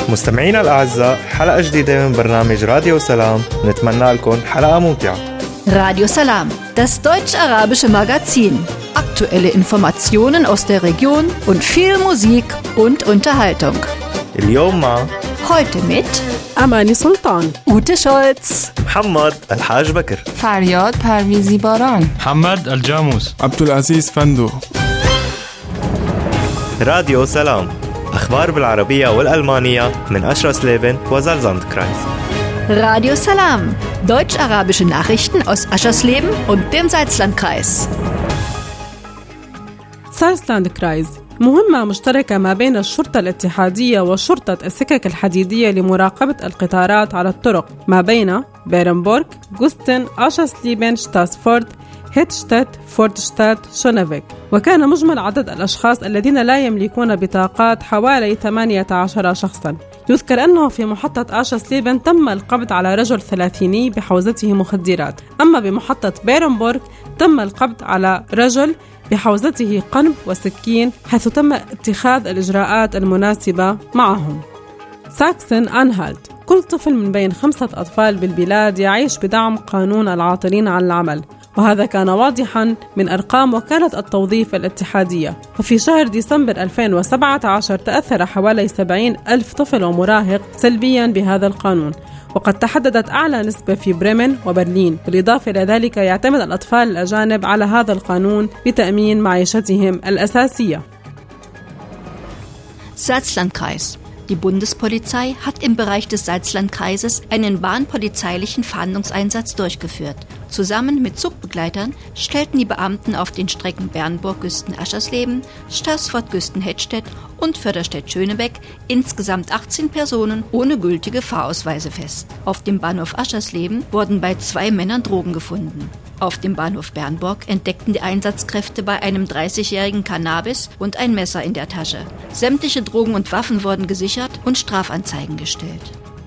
مستمعينا الأعزاء، حلقة جديدة من برنامج راديو سلام. نتمنى لكم حلقة ممتعة. Radio Salam, das deutsch-arabische Magazin. Aktuelle Informationen aus der Region und viel Musik und Unterhaltung. اليوم مع Heute mit أماني سلطان، Ute Scholz, محمد الحاج بكر، فریاد پرویزی باران، محمد الجاموس، عبدالعزيز فندو. راديو سلام، أخبار بالعربية والألمانية من أشرا سليفن وزالزاندكرايز. Radio Salam, deutsch-arabische Nachrichten aus Aschersleben und dem Salzlandkreis. سالزلاندكرايز مهمة مشتركة ما بين الشرطة الاتحادية وشرطة السكك الحديدية لمراقبة القطارات على الطرق ما بين بيرنبورغ، غوستن، أشرسليبن، شتاسفورد، هيتشتات، فورتشتات، شونافيك. وكان مجمل عدد الأشخاص الذين لا يملكون بطاقات حوالي 18 شخصاً. يذكر أنه في محطة أشرسليبن تم القبض على رجل 30 بحوزته مخدرات، أما بمحطة بيرنبورغ تم القبض على رجل بحوزته قنب وسكين، حيث تم اتخاذ الإجراءات المناسبة معهم. ساكسن أنهالت، كل طفل من بين 5 أطفال بالبلاد يعيش بدعم قانون العاطلين عن العمل، وهذا كان واضحاً من أرقام وكالة التوظيف الاتحادية. ففي شهر ديسمبر 2017 تأثر حوالي 70,000 طفل ومراهق سلبياً بهذا القانون، وقد تحددت أعلى نسبة في بريمن وبرلين. بالإضافة إلى ذلك يعتمد الأطفال الأجانب على هذا القانون بتأمين معيشتهم الأساسية. Salzlandkreis. Die Bundespolizei hat im Bereich des Salzlandkreises einen bahnpolizeilichen Fahndungseinsatz durchgeführt. Zusammen mit Zugbegleitern stellten die Beamten auf den Strecken Bernburg-Güsten-Aschersleben, Staßfurt-Güsten-Hettstedt und Förderstedt-Schönebeck insgesamt 18 Personen ohne gültige Fahrausweise fest. Auf dem Bahnhof Aschersleben wurden bei 2 Männern Drogen gefunden. Auf dem Bahnhof Bernburg entdeckten die Einsatzkräfte bei einem 30-jährigen Cannabis und ein Messer in der Tasche. Sämtliche Drogen und Waffen wurden gesichert und Strafanzeigen gestellt.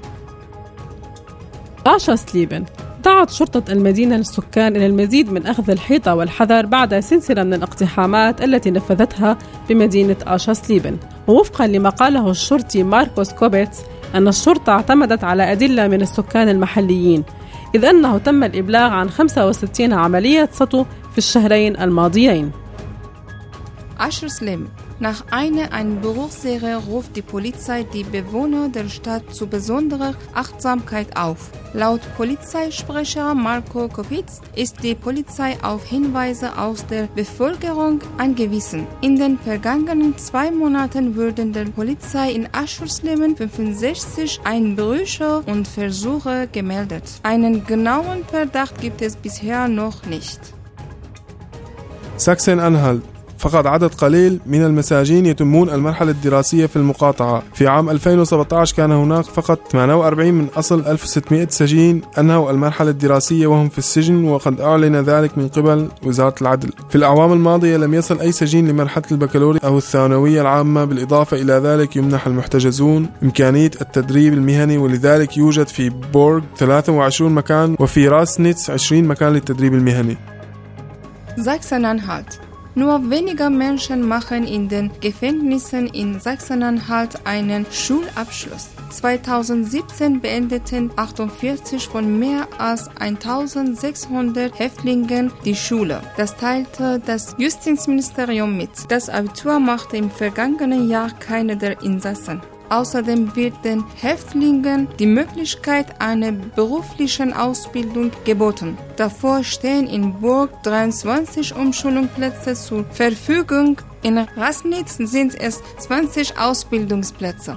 أشرسليبن، دعت شرطة المدينة السكان إلى المزيد من أخذ الحيطة والحذر بعد سلسلة من الاقتحامات التي نفذتها بمدينة أشرسليبن. ووفقا لما قاله الشرطي ماركوس كوبيتس أن الشرطة اعتمدت على أدلة من السكان المحليين، إذ أنه تم الإبلاغ عن 65 عملية سطو في الشهرين الماضيين. Aschersleben. Nach einer Einbruchserie ruft die Polizei die Bewohner der Stadt zu besonderer Achtsamkeit auf. Laut Polizeisprecher Marco Kopitz ist die Polizei auf Hinweise aus der Bevölkerung angewiesen. In den vergangenen 2 Monaten wurden der Polizei in Aschersleben 65 Einbrüche und Versuche gemeldet. Einen genauen Verdacht gibt es bisher noch nicht. ساكسن أنهالت، فقط عدد قليل من المساجين يتمون المرحلة الدراسية في المقاطعة. في عام 2017 كان هناك فقط 48 من أصل 1600 سجين أنهوا المرحلة الدراسية وهم في السجن، وقد أعلن ذلك من قبل وزارة العدل. في الأعوام الماضية لم يصل أي سجين لمرحلة البكالوريا أو الثانوية العامة. بالإضافة إلى ذلك يمنح المحتجزون إمكانية التدريب المهني، ولذلك يوجد في بورغ 23 مكان وفي راسنيتس 20 مكان للتدريب المهني. Sachsen-Anhalt. Nur weniger Menschen machen in den Gefängnissen in Sachsen-Anhalt einen Schulabschluss. 2017 beendeten 48 von mehr als 1600 Häftlingen die Schule. Das teilte das Justizministerium mit. Das Abitur machte im vergangenen Jahr keiner der Insassen. Außerdem wird den Häftlingen die Möglichkeit einer beruflichen Ausbildung geboten. Davor stehen in Burg 23 Umschulungsplätze zur Verfügung. In Raßnitz sind es 20 Ausbildungsplätze.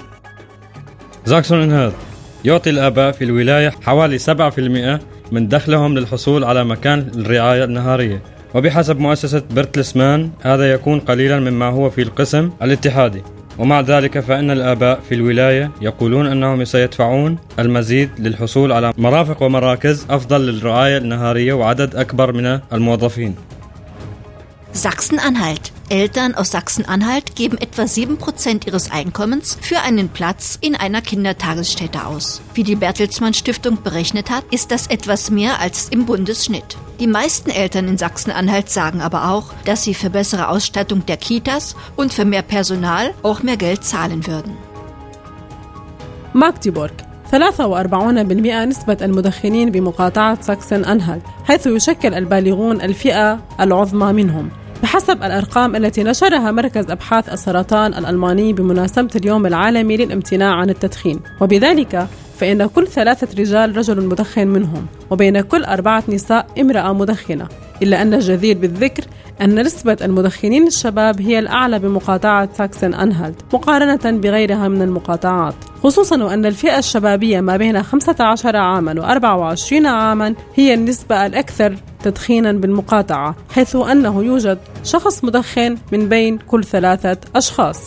ساكسن يعطي الآباء في الولاية حوالي 7% من دخلهم للحصول على مكان الرعاية النهارية، وبحسب مؤسسة برتلسمان هذا يكون قليلا مما هو في القسم الاتحادي. ومع ذلك فإن الآباء في الولاية يقولون أنهم سيدفعون المزيد للحصول على مرافق ومراكز أفضل للرعاية النهارية وعدد أكبر من الموظفين. Sachsen-Anhalt. Eltern aus Sachsen-Anhalt geben etwa 7% ihres Einkommens für einen Platz in einer Kindertagesstätte aus. Wie die Bertelsmann Stiftung berechnet hat, ist das etwas mehr als im Bundesschnitt. Die meisten Eltern in Sachsen-Anhalt sagen aber auch, dass sie für bessere Ausstattung der Kitas und für mehr Personal auch mehr Geld zahlen würden. ماغديبورغ 43% نسبة المدخنين بمقاطعة ساكسن أنهالت، حيث يشكل البالغون الفئة العظمى منهم بحسب الأرقام التي نشرها مركز أبحاث السرطان الألماني بمناسبة اليوم العالمي للامتناع عن التدخين. وبذلك فإن كل 3 رجال رجل مدخن منهم، وبين كل 4 نساء امرأة مدخنة. إلا أن الجدير بالذكر أن نسبة المدخنين الشباب هي الأعلى بمقاطعة ساكسن أنهالت مقارنة بغيرها من المقاطعات، خصوصا وأن الفئة الشبابية ما بين 15 عاما و24 عاما هي النسبة الأكثر تدخينا بالمقاطعة، حيث أنه يوجد شخص مدخن من بين كل 3 أشخاص.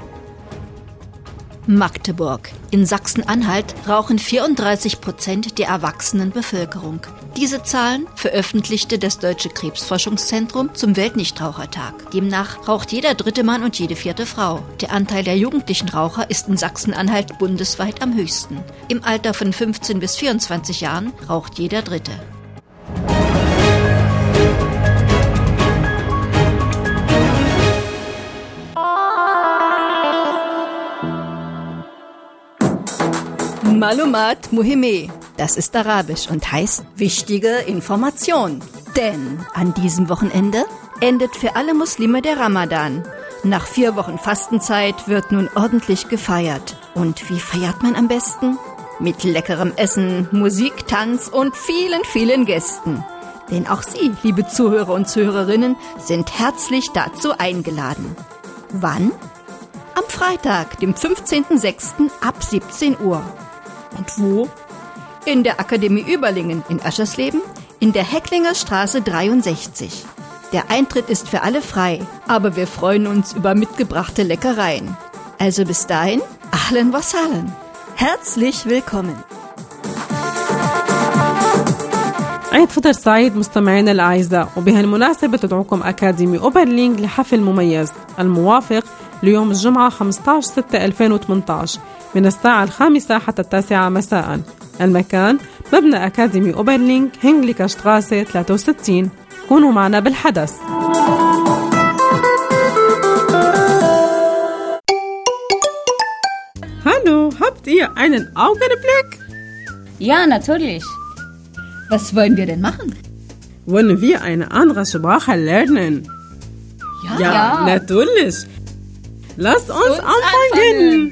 Magdeburg. In Sachsen-Anhalt rauchen 34% der erwachsenen Bevölkerung. Diese Zahlen veröffentlichte das Deutsche Krebsforschungszentrum zum Weltnichtrauchertag. Demnach raucht jeder 3. Mann und jede 4. Frau. Der Anteil der jugendlichen Raucher ist in Sachsen-Anhalt bundesweit am höchsten. Im Alter von 15 bis 24 Jahren raucht jeder 3. Malumat Muhime, das ist Arabisch und heißt wichtige Information. Denn an diesem Wochenende endet für alle Muslime der Ramadan. Nach 4 Wochen Fastenzeit wird nun ordentlich gefeiert. Und wie feiert man am besten? Mit leckerem Essen, Musik, Tanz und vielen, vielen Gästen. Denn auch Sie, liebe Zuhörer und Zuhörerinnen, sind herzlich dazu eingeladen. Wann? Am Freitag, dem 15.06. ab 17 Uhr. Und wo? In der Akademie Überlingen in Aschersleben, in der Hecklinger Straße 63. Der Eintritt ist für alle frei, aber wir freuen uns über mitgebrachte Leckereien. Also bis dahin, ahlan wa sahlan. Herzlich willkommen. عيد فطر سعيد مستمعينا الأعزاء، وبهالمناسبة تدعوكم أكاديمي أوبرلينغ لحفل مميز الموافق ليوم الجمعة 15/6/2018 من الساعة 5 حتى 9 مساء. المكان مبنى أكاديمي أوبرلينغ هنغليكا شتراسة 63. كونوا معنا بالحدث. Hallo, habt ihr einen Augenblick? Ja, natürlich. Was wollen wir denn machen? Wollen wir eine andere Sprache lernen? Ja, natürlich. Lasst uns anfangen.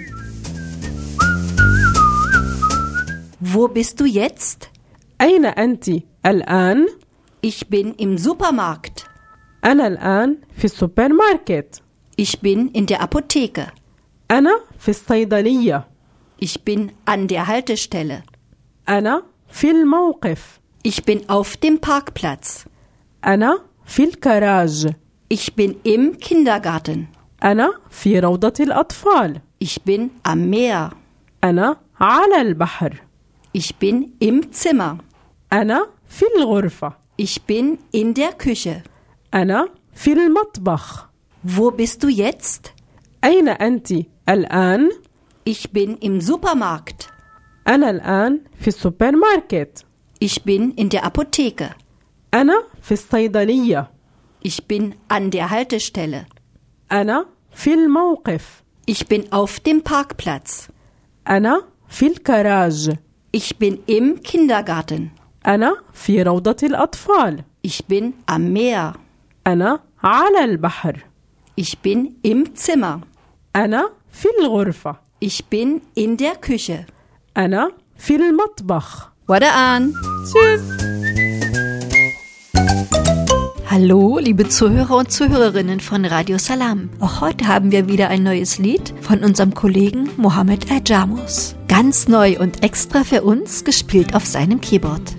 Wo bist du jetzt? أين أنت الآن؟ Ich bin im Supermarkt. أنا الآن في السوبرماركت. Ich bin in der Apotheke. أنا في الصيدلية. Ich bin an der Haltestelle. أنا في الموقف. Ich bin auf dem Parkplatz. أنا في الكراج. Ich bin im Kindergarten. أنا في روضة الأطفال. Ich bin am Meer. أنا على البحر. Ich bin im Zimmer. أنا في الغرفة. Ich bin in der Küche. أنا في المطبخ. Wo bist du jetzt? أين أنت الآن؟ Ich bin im Supermarkt. أنا الآن في السوبرماركت. Ich bin in der Apotheke. أنا في الصيدلية. Ich bin an der Haltestelle. أنا في الموقف. Ich bin auf dem Parkplatz. أنا في الكراج. Ich bin im Kindergarten. أنا في روضة الأطفال. Ich bin am Meer. أنا على البحر. Ich bin im Zimmer. أنا في الغرفة. Ich bin in der Küche. أنا في المطبخ. Wada'an. Tschüss. Hallo, liebe Zuhörer und Zuhörerinnen von Radio Salam. Auch heute haben wir wieder ein neues Lied von unserem Kollegen Mohammed Al-Jamus. Ganz neu und extra für uns, gespielt auf seinem Keyboard.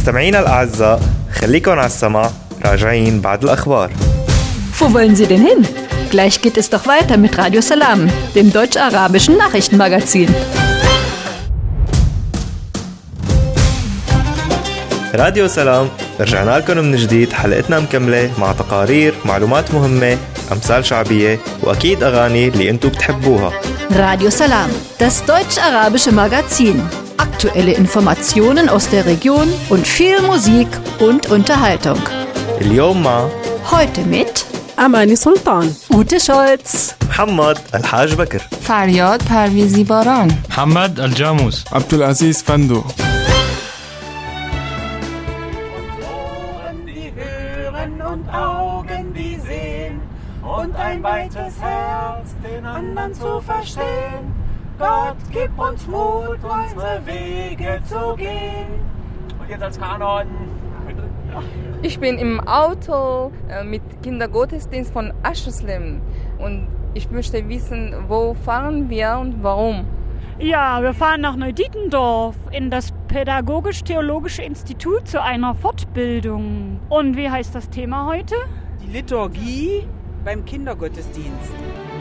مستمعينا الأعزاء خليكن على السمع راجعين بعد الأخبار. Wo wollen Sie denn hin? Gleich geht es doch weiter mit Radio Salam, dem deutsch-arabischen Nachrichtenmagazin. راديو سلام، رجعنا لكم من جديد. حلقتنا مكملة مع تقارير، معلومات مهمة، أمثال شعبية وأكيد أغاني اللي أنتوا بتحبوها. Radio Salam, das deutsch-arabische Magazin. Aktuelle Informationen aus der Region und viel Musik und Unterhaltung. اليوم مع Heute mit أماني سلطان، Ute Scholz, محمد الحاج بكر، فریاد پرویزی باران، محمد الجاموس، Abdulaziz Fando. Und Augen, die sehen, und ein weites Herz, den anderen zu verstehen. Gott, gib uns Mut, unsere Wege zu gehen. Und jetzt als Kanon. Ich bin im Auto mit Kindergottesdienst von Aschersleben und ich möchte wissen, wo fahren wir und warum. Ja, wir fahren nach Neudietendorf in das Pädagogisch-Theologische Institut zu einer Fortbildung. Und wie heißt das Thema heute? Die Liturgie beim Kindergottesdienst.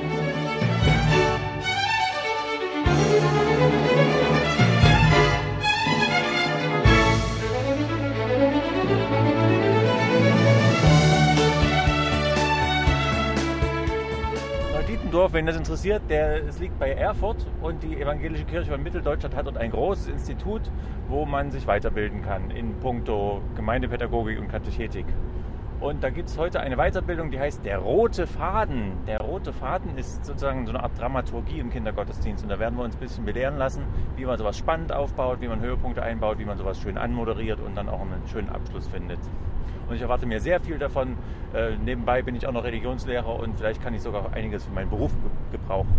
Neudietendorf, wenn das interessiert, es liegt bei Erfurt und die Evangelische Kirche von Mitteldeutschland hat dort ein großes Institut, wo man sich weiterbilden kann in puncto Gemeindepädagogik und Katechetik. Und da gibt es heute eine Weiterbildung, die heißt der rote Faden. Der rote Faden ist sozusagen so eine Art Dramaturgie im Kindergottesdienst. Und da werden wir uns ein bisschen belehren lassen, wie man sowas spannend aufbaut, wie man Höhepunkte einbaut, wie man sowas schön anmoderiert und dann auch einen schönen Abschluss findet. Und ich erwarte mir sehr viel davon. Nebenbei bin ich auch noch Religionslehrer und vielleicht kann ich sogar einiges für meinen Beruf gebrauchen.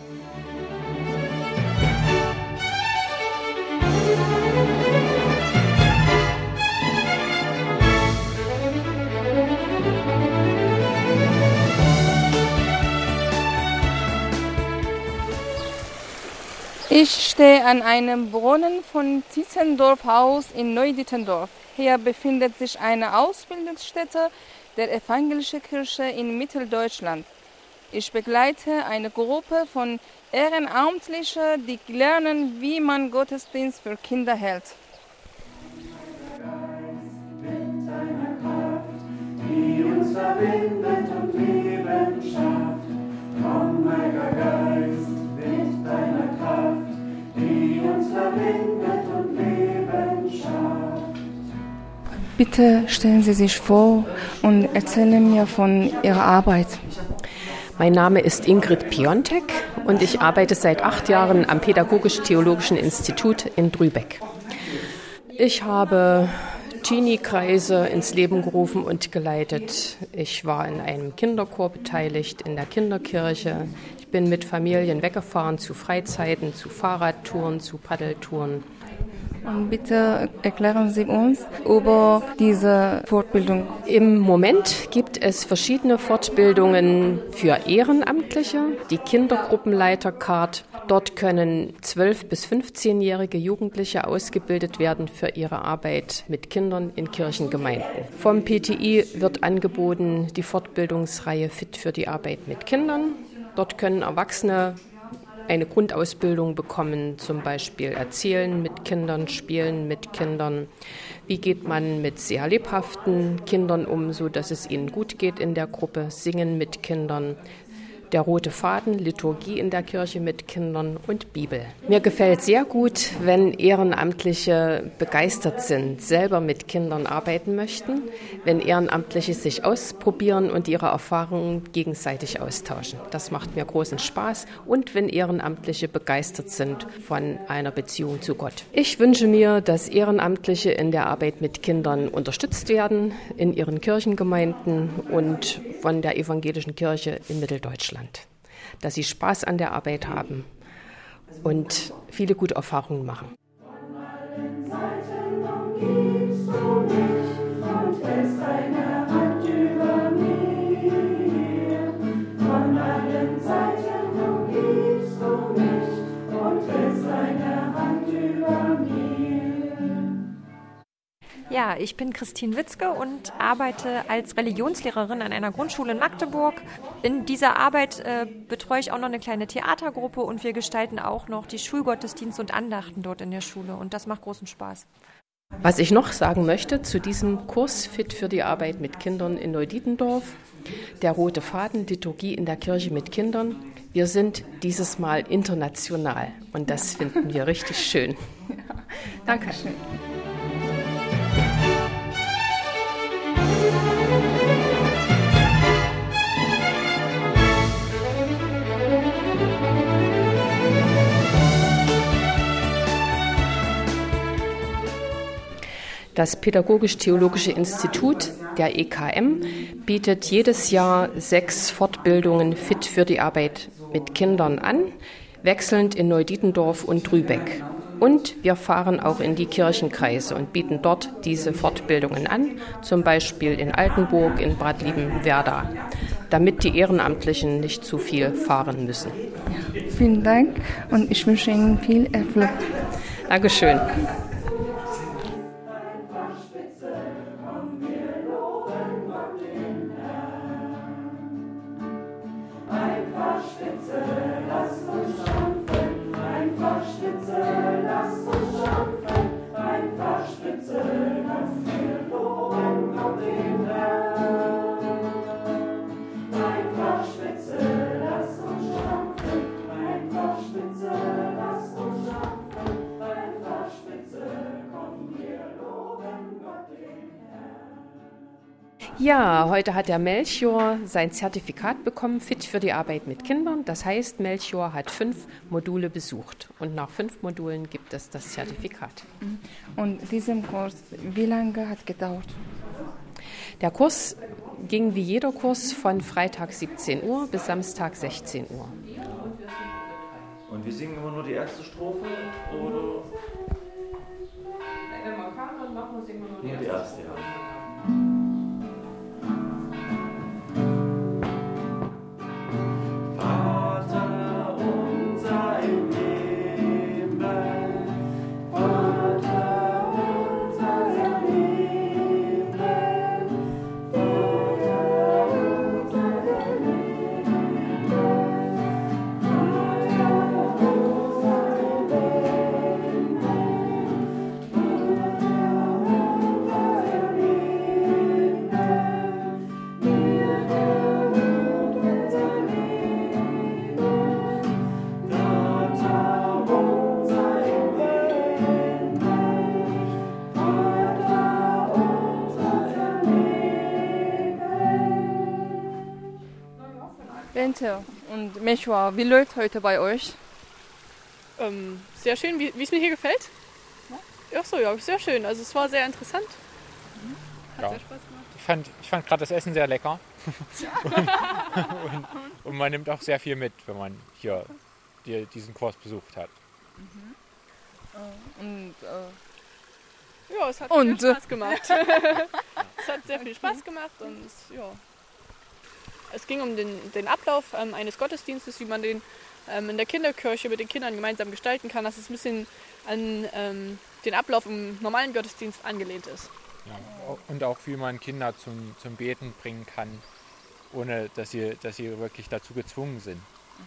Ich stehe an einem Brunnen von Tietzendorf-Haus in Neudietendorf. Hier befindet sich eine Ausbildungsstätte der Evangelischen Kirche in Mitteldeutschland. Ich begleite eine Gruppe von Ehrenamtlichen, die lernen, wie man Gottesdienst für Kinder hält. Mit deiner Kraft, die uns verbindet und Leben schafft. Komm, Heiliger Geist, mit deiner Kraft, die uns verbindet und Leben schafft. Bitte stellen Sie sich vor und erzählen mir von Ihrer Arbeit. Mein Name ist Ingrid Piontek und ich arbeite seit 8 Jahren am Pädagogisch-Theologischen Institut in Drübeck. Ich habe Teenie-Kreise ins Leben gerufen und geleitet. Ich war in einem Kinderchor beteiligt, in der Kinderkirche. Ich bin mit Familien weggefahren zu Freizeiten, zu Fahrradtouren, zu Paddeltouren. Und bitte erklären Sie uns über diese Fortbildung. Im Moment gibt es verschiedene Fortbildungen für Ehrenamtliche, die Kindergruppenleiter-Card. Dort können 12- bis 15-jährige Jugendliche ausgebildet werden für ihre Arbeit mit Kindern in Kirchengemeinden. Vom PTI wird angeboten die Fortbildungsreihe Fit für die Arbeit mit Kindern. Dort können Erwachsene eine Grundausbildung bekommen, zum Beispiel Erzählen mit Kindern, Spielen mit Kindern. Wie geht man mit sehr lebhaften Kindern um, so dass es ihnen gut geht in der Gruppe? Singen mit Kindern. Der rote Faden, Liturgie in der Kirche mit Kindern und Bibel. Mir gefällt sehr gut, wenn Ehrenamtliche begeistert sind, selber mit Kindern arbeiten möchten, wenn Ehrenamtliche sich ausprobieren und ihre Erfahrungen gegenseitig austauschen. Das macht mir großen Spaß und wenn Ehrenamtliche begeistert sind von einer Beziehung zu Gott. Ich wünsche mir, dass Ehrenamtliche in der Arbeit mit Kindern unterstützt werden, in ihren Kirchengemeinden und von der evangelischen Kirche in Mitteldeutschland. Dass sie Spaß an der Arbeit haben und viele gute Erfahrungen machen. Von allen Seiten umgibst du mich und hältst deine Hand über mir. Von allen Seiten umgibst du mich und hältst deine Hand über mir. Ja, Ja, ich bin Christine Witzke und arbeite als Religionslehrerin an einer Grundschule in Magdeburg. In dieser Arbeit betreue ich auch noch eine kleine Theatergruppe und wir gestalten auch noch die Schulgottesdienste und Andachten dort in der Schule und das macht großen Spaß. Was ich noch sagen möchte zu diesem Kurs Fit für die Arbeit mit Kindern in Neudietendorf, der rote Faden, Liturgie in der Kirche mit Kindern. Wir sind dieses Mal international und das finden wir richtig schön. Ja, danke schön. Das Pädagogisch-Theologische Institut, der EKM, bietet jedes Jahr 6 Fortbildungen Fit für die Arbeit mit Kindern an, wechselnd in Neudietendorf und Rübeck. Und wir fahren auch in die Kirchenkreise und bieten dort diese Fortbildungen an, zum Beispiel in Altenburg, in Bad Liebenwerda, damit die Ehrenamtlichen nicht zu viel fahren müssen. Ja, vielen Dank und ich wünsche Ihnen viel Erfolg. Dankeschön. Ja, heute hat der Melchior sein Zertifikat bekommen, Fit für die Arbeit mit Kindern. Das heißt, Melchior hat 5 Module besucht und nach 5 Modulen gibt es das Zertifikat. Und dieser Kurs, wie lange hat gedauert? Der Kurs ging wie jeder Kurs von Freitag 17 Uhr bis Samstag 16 Uhr. Und wir singen immer nur die erste Strophe, oder? Wenn man kann, dann machen wir singen wir nur die erste. Ja. Bente und Melchior, wie läuft heute bei euch? Sehr schön, wie es mir hier gefällt. Ja? Ach so, ja, sehr schön. Also es war sehr interessant. Hat sehr Spaß gemacht. Ich fand gerade das Essen sehr lecker. und man nimmt auch sehr viel mit, wenn man hier diesen Kurs besucht hat. Ja, es hat viel Spaß gemacht. Es hat sehr viel Spaß gemacht und es ging um den Ablauf eines Gottesdienstes, wie man den in der Kinderkirche mit den Kindern gemeinsam gestalten kann, dass es ein bisschen an den Ablauf im normalen Gottesdienst angelehnt ist. Ja, und auch wie man Kinder zum Beten bringen kann, ohne dass sie wirklich dazu gezwungen sind.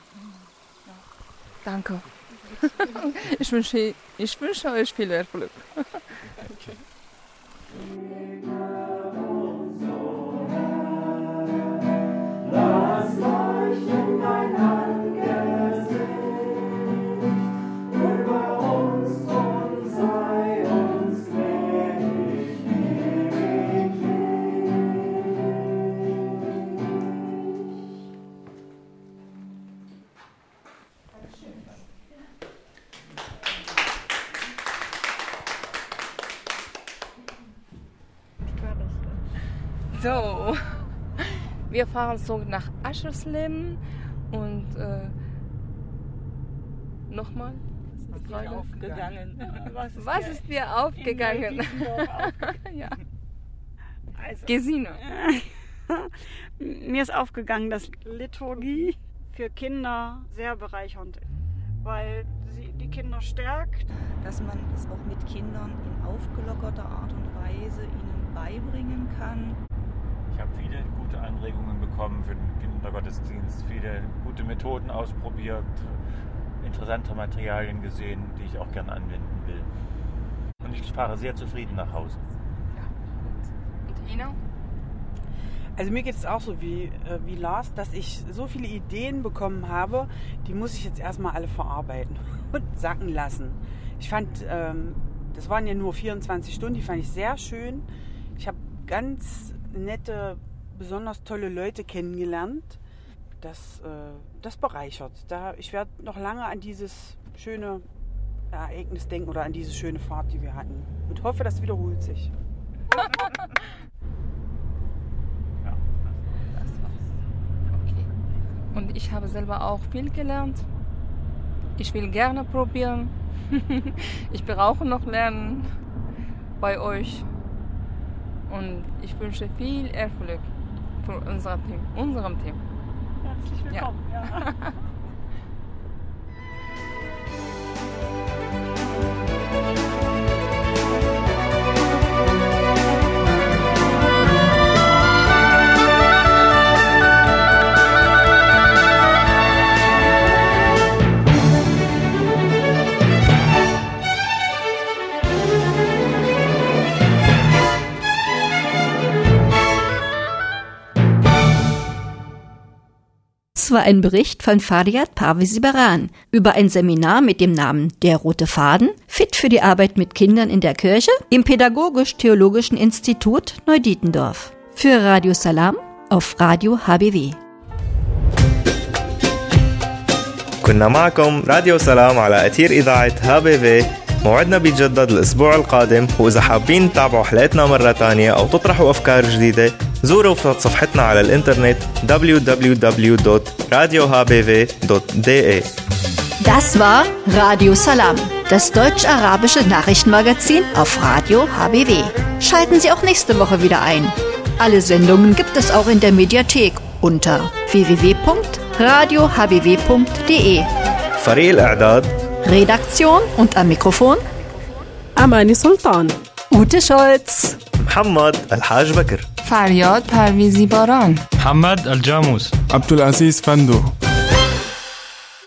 Danke. Ich wünsche euch viel Erfolg. Okay. Lass leuchten dein Angesicht über uns und sei uns gnädig ewiglich. So. Wir fahren so nach Aschersleben und nochmal. Was ist dir aufgegangen? Ja. Also, Gesine. Mir ist aufgegangen, dass Liturgie für Kinder sehr bereichernd weil sie die Kinder stärkt. Dass man es auch mit Kindern in aufgelockerter Art und Weise ihnen beibringen kann. Ich habe viele gute Anregungen bekommen für den Kindergottesdienst, viele gute Methoden ausprobiert, interessante Materialien gesehen, die ich auch gerne anwenden will. Und ich fahre sehr zufrieden nach Hause. Und Ina? Also mir geht es auch so wie Lars, dass ich so viele Ideen bekommen habe, die muss ich jetzt erstmal alle verarbeiten und sacken lassen. Ich fand, das waren ja nur 24 Stunden, die fand ich sehr schön. Ich habe ganz nette, besonders tolle Leute kennengelernt. Das bereichert. Ich werde noch lange an dieses schöne Ereignis denken oder an diese schöne Fahrt, die wir hatten. Und hoffe, das wiederholt sich. Und ich habe selber auch viel gelernt. Ich will gerne probieren. Ich brauche noch lernen bei euch. Und ich wünsche viel Erfolg für unserem Team. Herzlich willkommen. Ja. Das war ein Bericht von Fariat Parvizi Baran über ein Seminar mit dem Namen Der rote Faden, fit für die Arbeit mit Kindern in der Kirche im Pädagogisch-Theologischen Institut Neudietendorf. Für Radio Salam auf Radio HBW. كنا معكم راديو سلام على أثير إذاعة HBW. موعدنا بيتجدد الأسبوع القادم، وإذا حابين تتابعوا حلقتنا مرة تانية أو تطرحوا أفكار جديدة زوروا صفحتنا على الإنترنت www.radiohbw.de. Das war Radio Salam, das deutsch-arabische Nachrichtenmagazin auf Radio HBW. Schalten Sie auch nächste Woche wieder ein. Alle Sendungen gibt es auch in der Mediathek unter www.radiohbw.de. فريق الإعداد Redaktion und am Mikrofon أماني سلطان Ute Scholz محمد الحاج بكر فریاد پرویزی باران محمد الجاموس عبد العزيز فندو